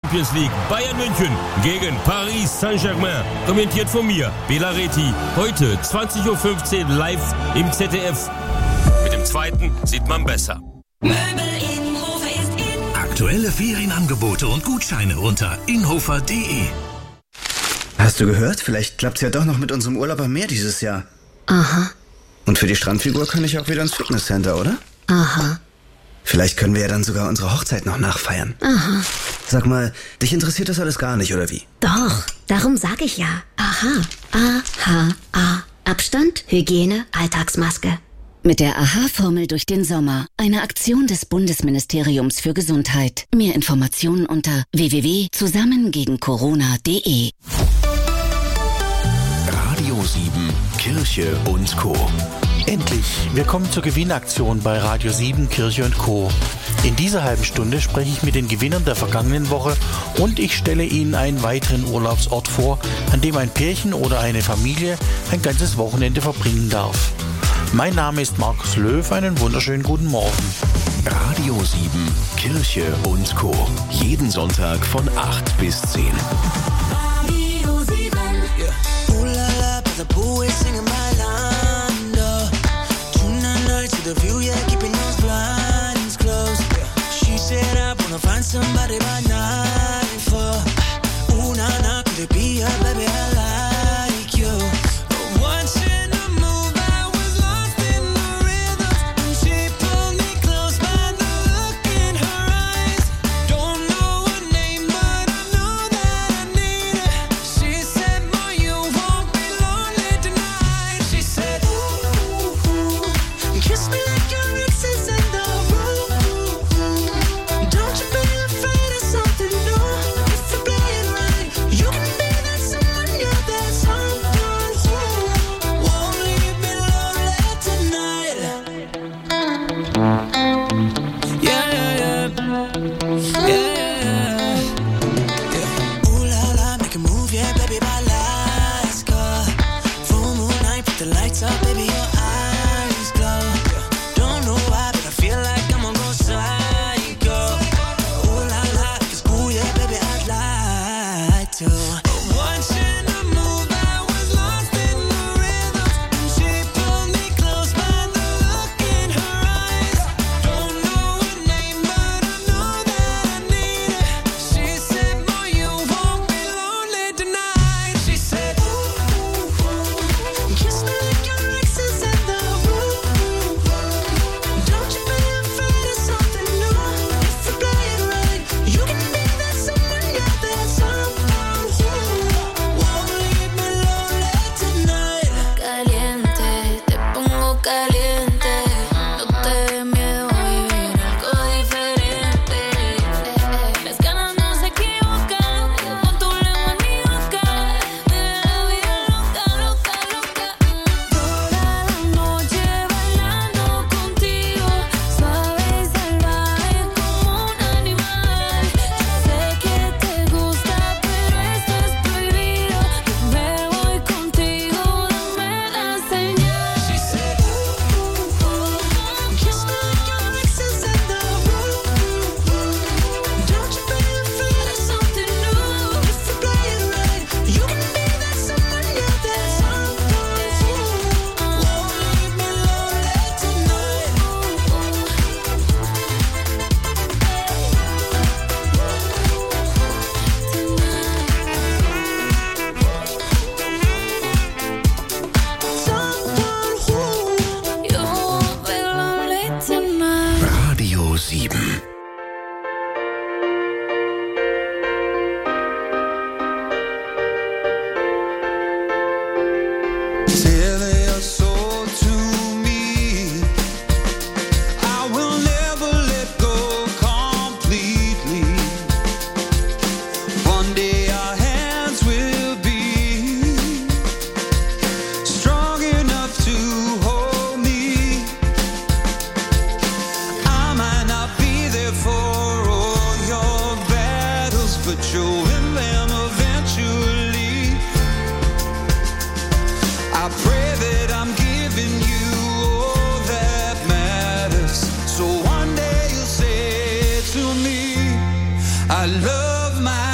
Champions League. Bayern München gegen Paris Saint-Germain. Kommentiert von mir, Bela Reti. Heute 20.15 Uhr live im ZDF. Mit dem zweiten sieht man besser. Aktuelle Ferienangebote und Gutscheine unter inhofer.de. Hast du gehört? Vielleicht klappt's ja doch noch mit unserem Urlaub am Meer dieses Jahr. Aha. Und für die Strandfigur kann ich auch wieder ins Fitnesscenter, oder? Aha. Vielleicht können wir ja dann sogar unsere Hochzeit noch nachfeiern. Aha. Sag mal, dich interessiert das alles gar nicht, oder wie? Doch, darum sag ich ja. Aha. A-H-A. Abstand, Hygiene, Alltagsmaske. Mit der AHA-Formel durch den Sommer. Eine Aktion des Bundesministeriums für Gesundheit. Mehr Informationen unter www.zusammengegencorona.de. Radio 7, Kirche und Co. Endlich, wir kommen zur Gewinnaktion bei Radio 7, Kirche und Co. In dieser halben Stunde spreche ich mit den Gewinnern der vergangenen Woche und ich stelle Ihnen einen weiteren Urlaubsort vor, an dem ein Pärchen oder eine Familie ein ganzes Wochenende verbringen darf. Mein Name ist Markus Löw, einen wunderschönen guten Morgen. Radio 7, Kirche und Co. Jeden Sonntag von 8 bis 10. Radio 7. Yeah. Ooh la la, but the pool is singing my line. Tonight night to the view, yeah, keeping those blinds closed. Yeah. She said I wanna find somebody by 9-4. Ooh na na, could it be her, baby? I like you. Watching the move, I was lost in the rhythm. And she pulled me close by the look in her eyes. Don't know her name, but I know that I need her. She said, boy, you won't be lonely tonight. She said, ooh, kiss me like your ex is in the room. Don't you be afraid of something new. If you play it right, you can be that someone, you're that someone who won't leave me lonely tonight. Yeah, yeah, yeah. Yeah. Ooh la la, make a move, yeah, baby, by Alaska. Full moon night, put the lights up, baby, your eyes glow. Don't know why, but I feel like I'm gonna go psycho. Ooh la la, it's cool, yeah, baby, I'd like to. Watching the move, I was lost in the rhythm. And she pulled me close by the look in her eyes. Don't know her name, but I know that I need her. She said, boy, you won't be lonely tonight. She said, ooh, kiss me like your ex is in the room. Don't you be afraid of something new. If you play it right, you can be that someone, you're that someone who won't leave me lonely tonight. Caliente, te pongo caliente. No te dé miedo vivir algo diferente. Las ganas no se equivocan, con tu lengua en mi boca. Vive la vida loca, loca, loca. Toda la noche bailando contigo, suave y salvaje como un animal. Yo sé que te gusta, pero esto es prohibido. Me voy contigo, dame la señal. She said, kiss me like your ex is in the room. Don't you be afraid of something new. If you play it right, you can be that someone, you're that someone who won't leave me lonely tonight. Someone who You won't be lonely tonight. Radio 7. Sell your soul to me. I will never let go completely. One day our hands will be strong enough to hold me. I might not be there for all your battles, but you'll win them eventually. I pray that I'm giving you all that matters. So one day you'll say to me, I love my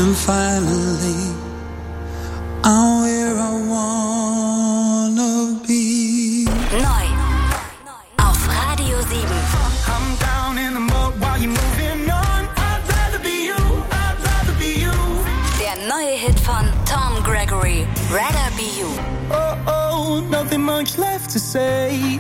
And finally, I'm where I wanna be. Neu auf Radio 7. I'm down in the mud while you're moving on. I'd rather be you, I'd rather be you. Der neue Hit von Tom Gregory, Rather Be You. Oh, oh, nothing much left to say.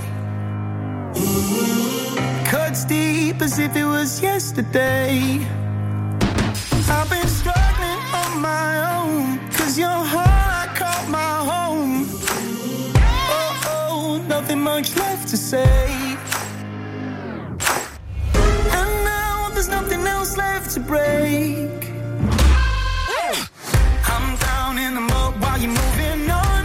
Cuts deep as if it was yesterday. I've been struggling on my own, 'cause your heart caught my home. Oh, oh, nothing much left to say. And now there's nothing else left to break. I'm down in the mud while you're moving on.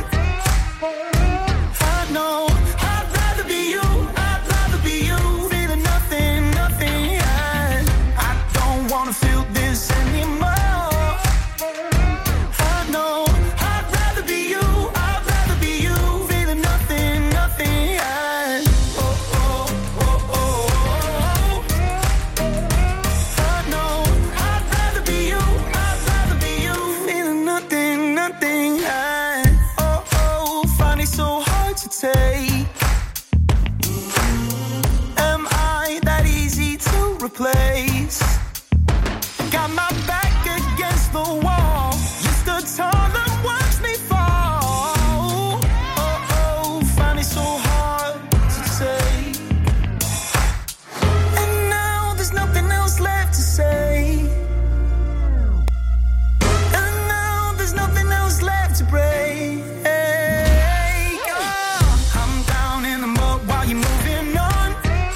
I know I'd rather be you, I'd rather be you. Feeling nothing, nothing, yeah. I don't wanna feel this anymore. I know I'd rather be you, I'd rather be you. Feeling nothing, nothing, yeah. Oh, oh, oh, oh, oh. I know I'd rather be you, I'd rather be you. Feeling nothing, nothing, yeah. Oh, oh, find it so hard to take. Am I that easy to replace? Got my back against the wall. You stood tall and watched me fall. Oh, oh, find it so hard to take. And now there's nothing else left to say. And now there's nothing else left to break. Oh, I'm down in the mud while you're moving on.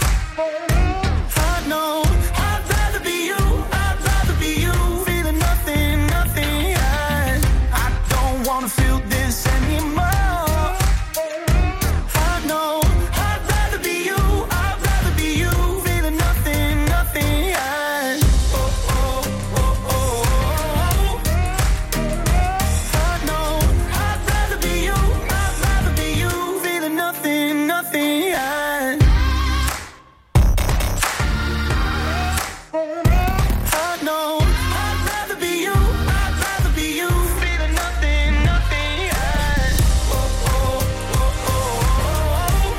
I know I'd rather be you, I'd rather be you. Feeling nothing, nothing, yeah. I don't wanna feel this anymore. I know I'd rather be you, I'd rather be you. Feeling nothing, nothing, yeah. Oh, oh, oh, oh, oh. I know I'd rather be you, I'd rather be you. Feeling nothing, nothing, yeah. I know I'd rather be you, I'd rather be you. Feeling nothing, nothing, yeah. Oh, oh, oh, oh, oh.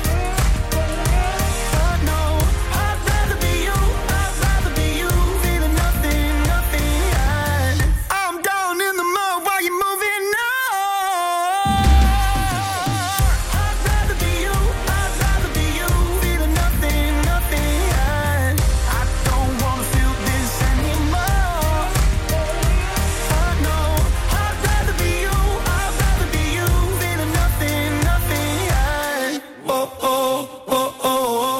I know I'd rather be you, I'd rather be you. Feeling nothing, nothing, yeah. I'm down in the mud while you're moving on. I'd rather be you, I'd rather be you. Feeling nothing, nothing, yeah. I don't wanna feel this anymore. I know I'd rather be you, I'd rather be you. Feeling nothing, nothing, yeah. Oh, oh, oh, oh,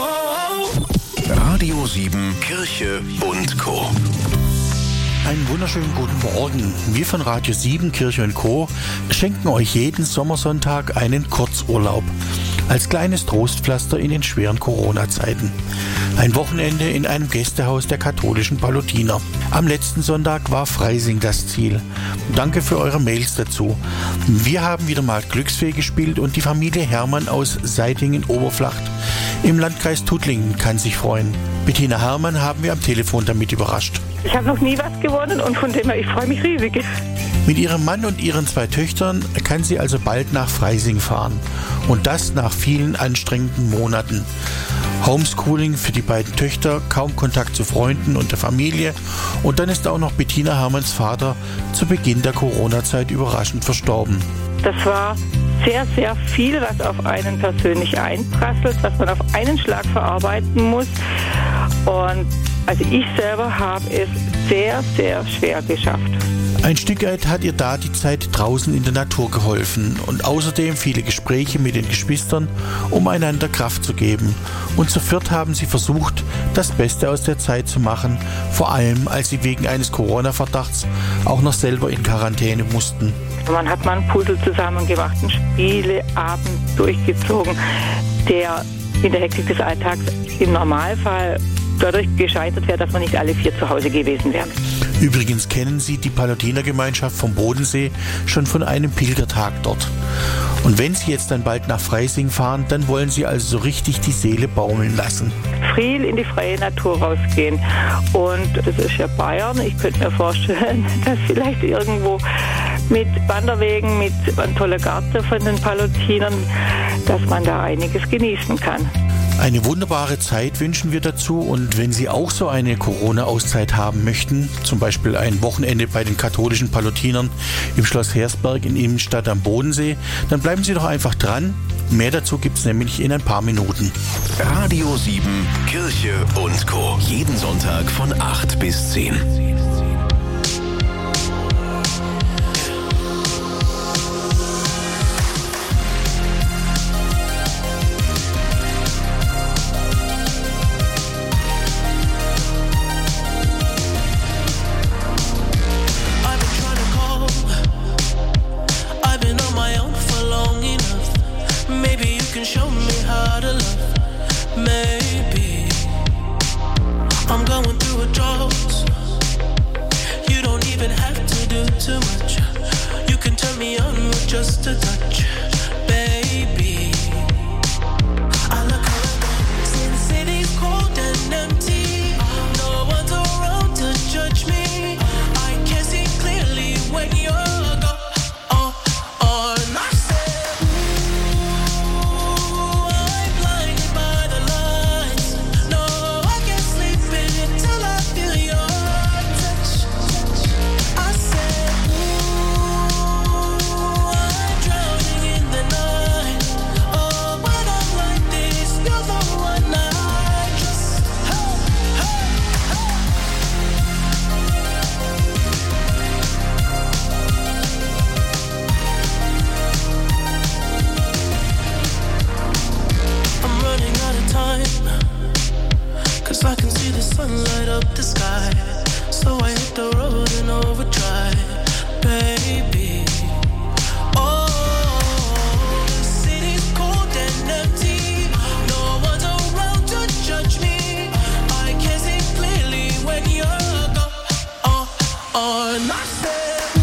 oh. Radio 7 Kirche und Co. Einen wunderschönen guten Morgen. Wir von Radio 7 Kirche und Co. schenken euch jeden Sommersonntag einen Kurzurlaub. Als kleines Trostpflaster in den schweren Corona-Zeiten. Ein Wochenende in einem Gästehaus der katholischen Palutiner. Am letzten Sonntag war Freising das Ziel. Danke für eure Mails dazu. Wir haben wieder mal Glücksfee gespielt und die Familie Hermann aus Seitingen-Oberflacht im Landkreis Tuttlingen kann sich freuen. Bettina Hermann haben wir am Telefon damit überrascht. Ich habe noch nie was gewonnen und von dem her, ich freue mich riesig. Mit ihrem Mann und ihren 2 Töchtern kann sie also bald nach Freising fahren. Und das nach vielen anstrengenden Monaten. Homeschooling für die beiden Töchter, kaum Kontakt zu Freunden und der Familie. Und dann ist auch noch Bettina Hermanns Vater zu Beginn der Corona-Zeit überraschend verstorben. Das war sehr, sehr viel, was auf einen persönlich einprasselt, was man auf einen Schlag verarbeiten muss. Und also ich selber habe es sehr, sehr schwer geschafft. Ein Stück weit hat ihr da die Zeit draußen in der Natur geholfen und außerdem viele Gespräche mit den Geschwistern, um einander Kraft zu geben. Und zu viert haben sie versucht, das Beste aus der Zeit zu machen, vor allem als sie wegen eines Corona-Verdachts auch noch selber in Quarantäne mussten. Man hat mal einen Puzzle zusammen gemacht, einen Spieleabend durchgezogen, der in der Hektik des Alltags im Normalfall dadurch gescheitert wäre, dass wir nicht alle 4 zu Hause gewesen wären. Übrigens kennen Sie die Palutinergemeinschaft vom Bodensee schon von einem Pilgertag dort. Und wenn Sie jetzt dann bald nach Freising fahren, dann wollen Sie also so richtig die Seele baumeln lassen. Viel in die freie Natur rausgehen. Und das ist ja Bayern. Ich könnte mir vorstellen, dass vielleicht irgendwo mit Wanderwegen, mit einem tollen Garten von den Palutinern, dass man da einiges genießen kann. Eine wunderbare Zeit wünschen wir dazu, und wenn Sie auch so eine Corona-Auszeit haben möchten, zum Beispiel ein Wochenende bei den katholischen Palutinern im Schloss Hersberg in Immenstadt am Bodensee, dann bleiben Sie doch einfach dran. Mehr dazu gibt es nämlich in ein paar Minuten. Radio 7, Kirche und Co. Jeden Sonntag von 8 bis 10. Just a touch, baby. I look around, since city's cold and empty, no one's around to judge me. I can see clearly when you're gone. And I said, ooh, I'm blinded by the lights. No, I can't sleep until I feel your touch. I said, I can see the sun light up the sky, so I hit the road in overdrive, baby. Oh, the city's cold and empty, no one's around to judge me. I can see clearly when you're gone. And I said,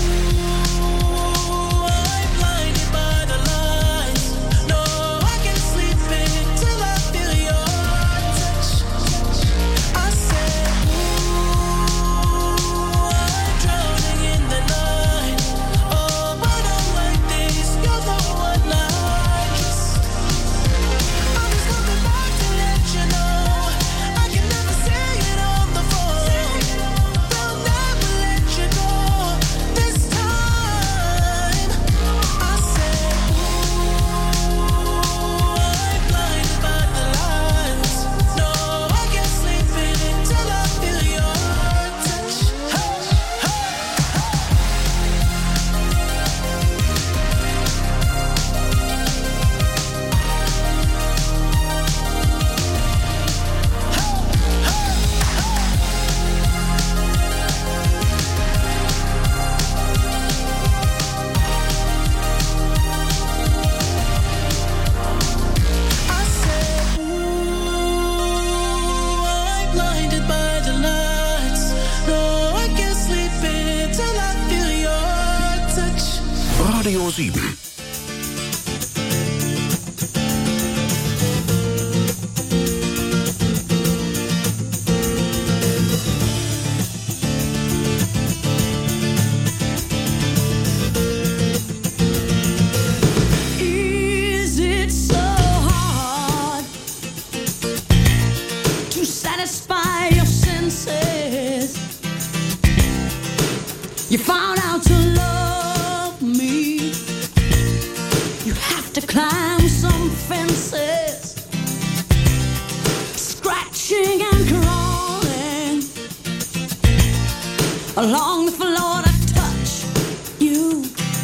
ooh, I'm blinded by the lights. No, I can't sleep until I feel your touch. I said, ooh, I'm drowning in the night. Oh, but I'm like this, you're the one I just. I'm just coming back to let you know I can never say it on the phone. They'll never let you go this time. I said, ooh, I'm blinded by the lights. No, I can't sleep until I feel your touch. I said, ooh, I'm blinded by the lights. No, I can't sleep until I feel your touch. Radio 7. Is it so hard to satisfy your senses? You found out to love me. You have to climb some fences, scratching and crawling along the floor to touch you.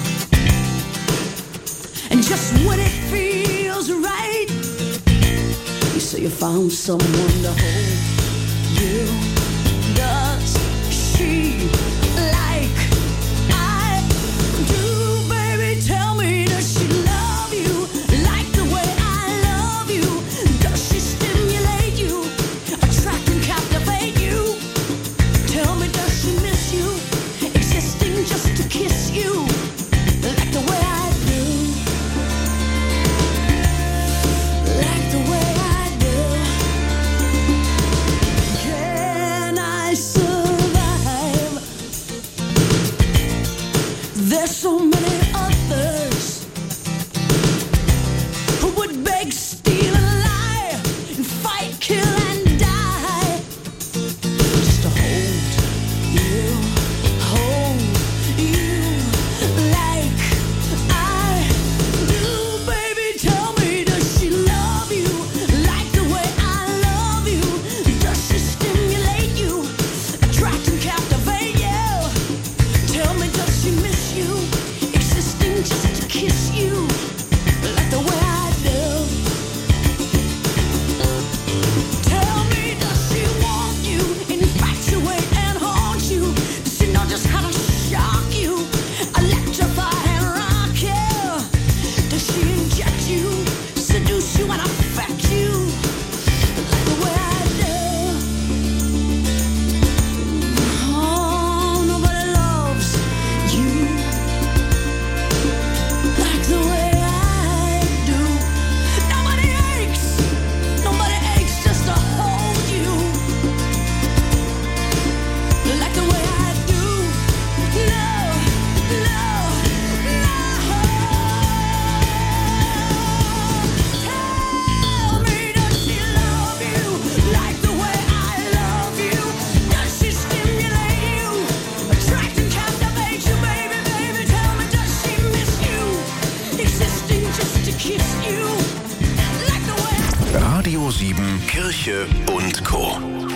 And just when it feels right, you say you found someone to hold you. Does she like I do, baby? Tell me, does she love you like the way I love you? Does she stimulate you, attract and captivate you? Tell me, does she miss 7 Kirche und Co.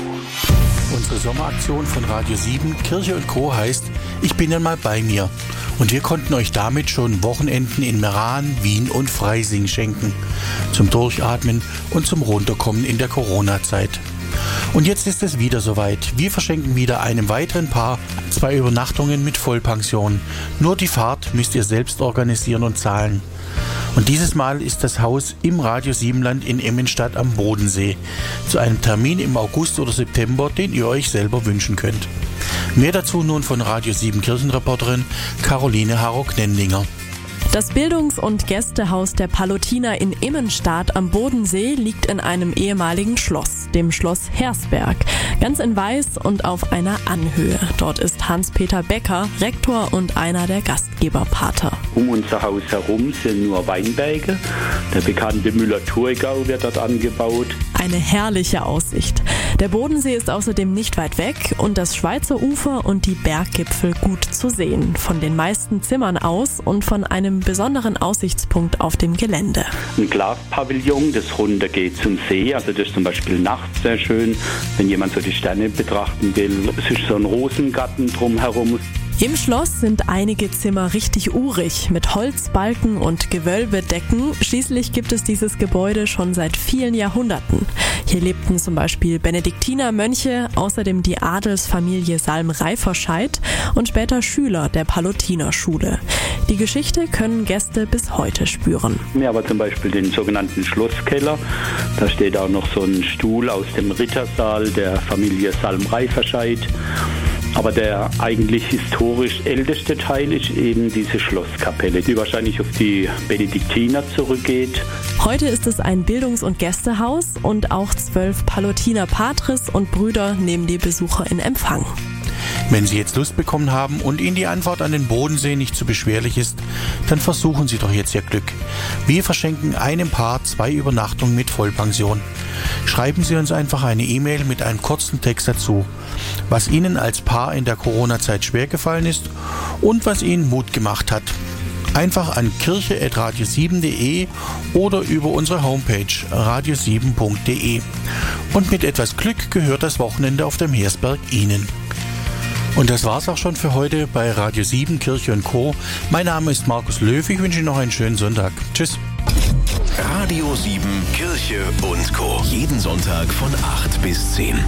Unsere Sommeraktion von Radio 7 Kirche und Co. heißt Ich bin dann mal bei mir. Und wir konnten euch damit schon Wochenenden in Meran, Wien und Freising schenken. Zum Durchatmen und zum Runterkommen in der Corona-Zeit. Und jetzt ist es wieder soweit. Wir verschenken wieder einem weiteren Paar 2 Übernachtungen mit Vollpension. Nur die Fahrt müsst ihr selbst organisieren und zahlen. Und dieses Mal ist das Haus im Radio Siebenland in Immenstadt am Bodensee. Zu einem Termin im August oder September, den ihr euch selber wünschen könnt. Mehr dazu nun von Radio 7 Kirchenreporterin Caroline Harrock-Nendinger. Das Bildungs- und Gästehaus der Pallottiner in Immenstadt am Bodensee liegt in einem ehemaligen Schloss, dem Schloss Hersberg, ganz in Weiß und auf einer Anhöhe. Dort ist Hans-Peter Becker Rektor und einer der Gastgeberpater. Um unser Haus herum sind nur Weinberge. Der bekannte Müller-Thurgau wird dort angebaut. Eine herrliche Aussicht. Der Bodensee ist außerdem nicht weit weg und das Schweizer Ufer und die Berggipfel gut zu sehen. Von den meisten Zimmern aus und von einem besonderen Aussichtspunkt auf dem Gelände. Ein Glaspavillon, das runtergeht zum See. Also das ist zum Beispiel nachts sehr schön, wenn jemand so die Sterne betrachten will. Es ist so ein Rosengarten drumherum. Im Schloss sind einige Zimmer richtig urig, mit Holzbalken und Gewölbedecken. Schließlich gibt es dieses Gebäude schon seit vielen Jahrhunderten. Hier lebten zum Beispiel Benediktinermönche, außerdem die Adelsfamilie Salm-Reiferscheid und später Schüler der Pallottinerschule. Die Geschichte können Gäste bis heute spüren. Ja, aber zum Beispiel den sogenannten Schlosskeller. Da steht auch noch so ein Stuhl aus dem Rittersaal der Familie Salm-Reiferscheid. Aber der eigentlich historisch älteste Teil ist eben diese Schlosskapelle, die wahrscheinlich auf die Benediktiner zurückgeht. Heute ist es ein Bildungs- und Gästehaus und auch 12 Pallottiner Patres und Brüder nehmen die Besucher in Empfang. Wenn Sie jetzt Lust bekommen haben und Ihnen die Anfahrt an den Bodensee nicht zu beschwerlich ist, dann versuchen Sie doch jetzt Ihr Glück. Wir verschenken einem Paar 2 Übernachtungen mit Vollpension. Schreiben Sie uns einfach eine E-Mail mit einem kurzen Text dazu, was Ihnen als Paar in der Corona-Zeit schwer gefallen ist und was Ihnen Mut gemacht hat. Einfach an kirche@radio7.de oder über unsere Homepage radio7.de. Und mit etwas Glück gehört das Wochenende auf dem Hersberg Ihnen. Und das war's auch schon für heute bei Radio 7 Kirche und Co. Mein Name ist Markus Löw. Ich wünsche Ihnen noch einen schönen Sonntag. Tschüss. Radio 7 Kirche und Co. Jeden Sonntag von 8 bis 10.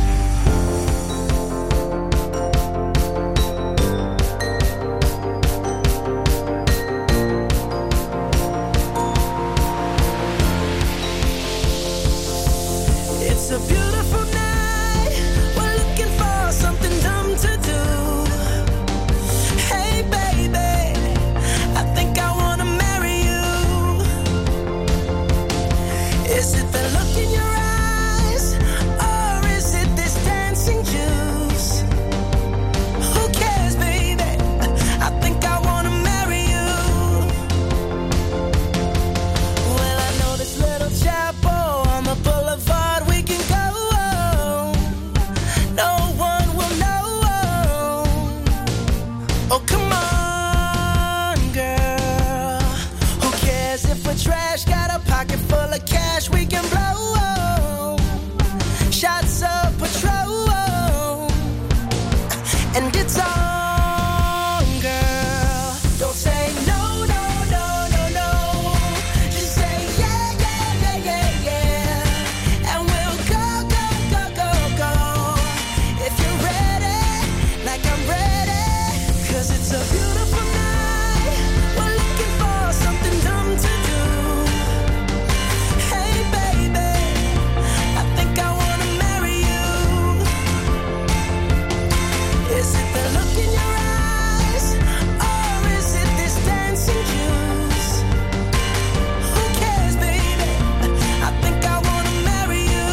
It's a beautiful night. We're looking for something dumb to do. Hey baby, I think I wanna marry you. Is it the look in your eyes, or is it this dancing juice? Who cares, baby? I think I wanna marry you. Well, I know this little chapel on the boulevard we can go. No one will know. Oh, come on, girl. Who cares if we're trash? Got a pocket full of cash we can blow. Shots of Patrol. And it's on, girl. Don't say no, no, no, no, no. Just say yeah, yeah, yeah, yeah, yeah. And we'll go, go, go, go, go. If you're ready, like I'm ready. 'Cause it's a beautiful night. We're looking for something dumb to do. Hey baby, I think I wanna marry you. Is it the look in your eyes, or is it this dancing juice? Who cares, baby? I think I wanna marry you.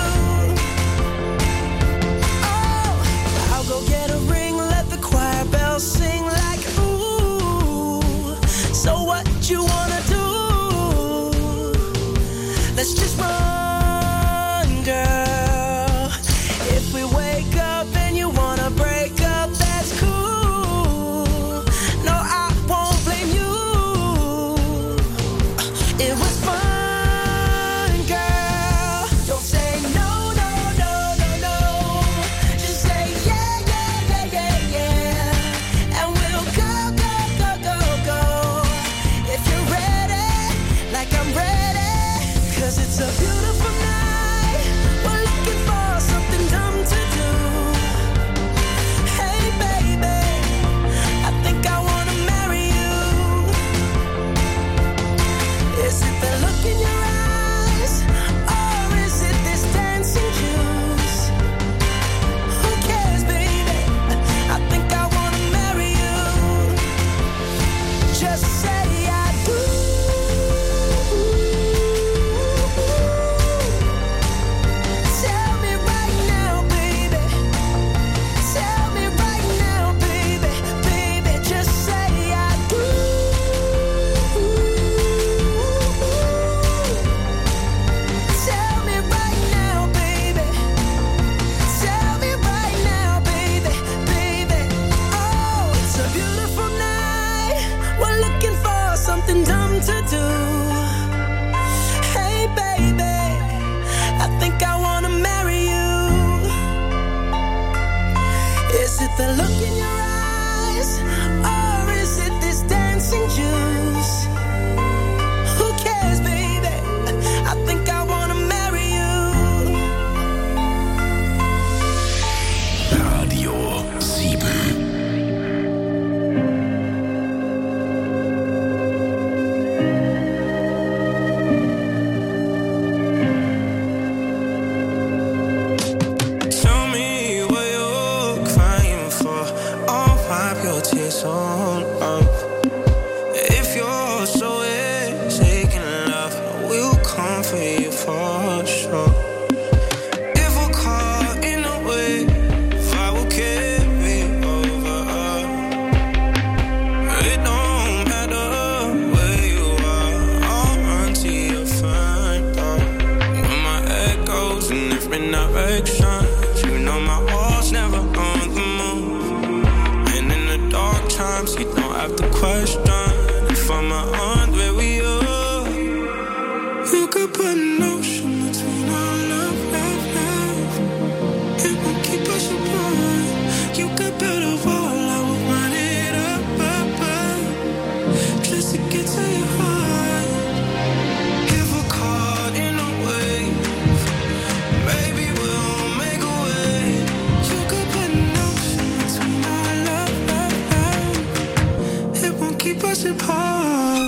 Oh, I'll go get a ring, let the choir bells sing like ooh. So what you wanna do? Let's just run, girl. If we wake up and you wanna break up, that's cool. No, I won't blame you. It was fun, girl. Don't say taking love, I will come for you for sure. If we're caught in a wave, I will carry over. It don't matter where you are, I'll run to your front door. When my head goes in different directions, you know my heart's never on the move. And in the dark times, you don't have to question if I'm where we are. You could put an ocean between our love. It won't keep us apart. You could build a wall, I will run it up, just to get to your heart. If we're caught in a wave, maybe we'll make a way. You could put an ocean between our love. It won't keep us apart.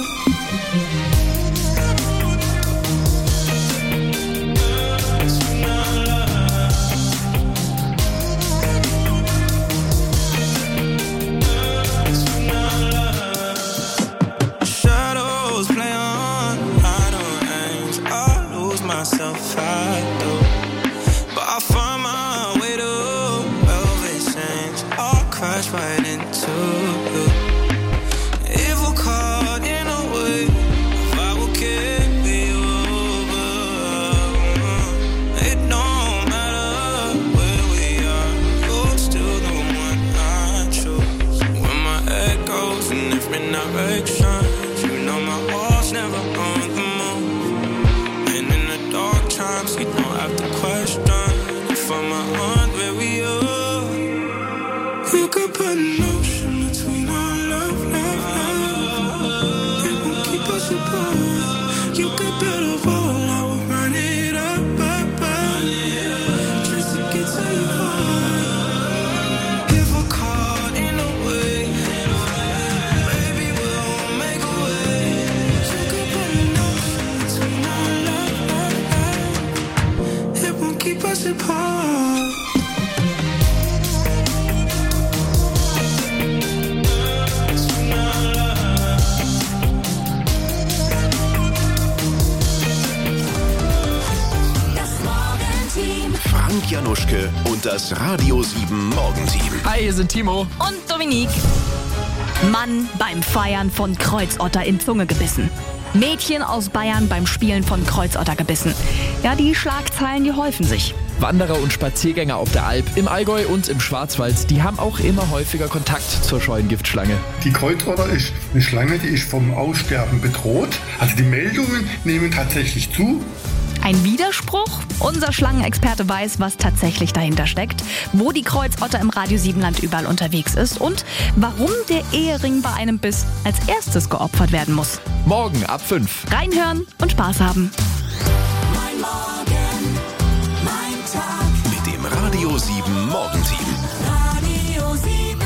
Right into you. If we're caught in a wave, I will carry you over. It don't matter where we are, you're still the one I choose. When my head goes in different directions, you know my heart's never on the move. And in the dark times, you don't have to question if I'm where we are. You could put an ocean between our love. It won't keep us apart. You could build a wall, I will run it up, just to get to your heart. If we're caught in a wave, maybe we'll make a way. You could put an ocean between our love. It won't keep us apart. Frank Januschke und das Radio 7 Morgenteam. Hi, hier sind Timo und Dominique. Mann beim Feiern von Kreuzotter in Zunge gebissen. Mädchen aus Bayern beim Spielen von Kreuzotter gebissen. Ja, die Schlagzeilen, die häufen sich. Wanderer und Spaziergänger auf der Alp, im Allgäu und im Schwarzwald, die haben auch immer häufiger Kontakt zur scheuen Giftschlange. Die Kreuzotter ist eine Schlange, die ist vom Aussterben bedroht. Also die Meldungen nehmen tatsächlich zu. Ein Widerspruch? Unser Schlangenexperte weiß, was tatsächlich dahinter steckt, wo die Kreuzotter im Radio 7 Land überall unterwegs ist und warum der Ehering bei einem Biss als erstes geopfert werden muss. Morgen ab 5. Reinhören und Spaß haben. Mein Morgen, mein Tag. Mit dem Radio 7 Morgenteam. Radio 7.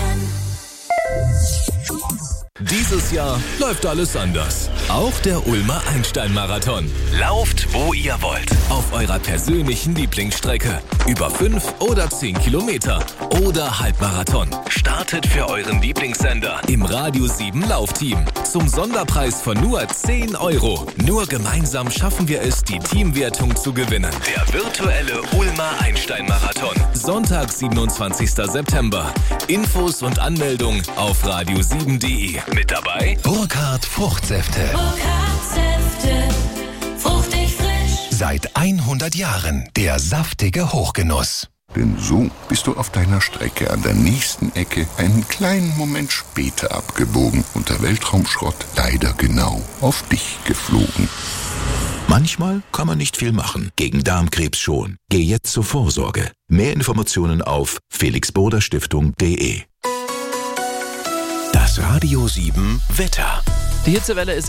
Dieses Jahr läuft alles anders. Auch der Ulmer Einstein-Marathon. Lauft, wo ihr wollt. Auf eurer persönlichen Lieblingsstrecke. Über 5 oder 10 Kilometer. Oder Halbmarathon. Startet für euren Lieblingssender im Radio 7 Laufteam. Zum Sonderpreis von nur 10 €. Nur gemeinsam schaffen wir es, die Teamwertung zu gewinnen. Der virtuelle Ulmer Einstein-Marathon. Sonntag, 27. September. Infos und Anmeldung auf radio7.de. Mit dabei Burkhardt Fruchtsäfte. Burkhardt-Säfte, fruchtig frisch. Seit 100 Jahren der saftige Hochgenuss. Denn so bist du auf deiner Strecke an der nächsten Ecke einen kleinen Moment später abgebogen und der Weltraumschrott leider genau auf dich geflogen. Manchmal kann man nicht viel machen, gegen Darmkrebs schon. Geh jetzt zur Vorsorge. Mehr Informationen auf felixboderstiftung.de. Das Radio 7 Wetter. Die Hitzewelle ist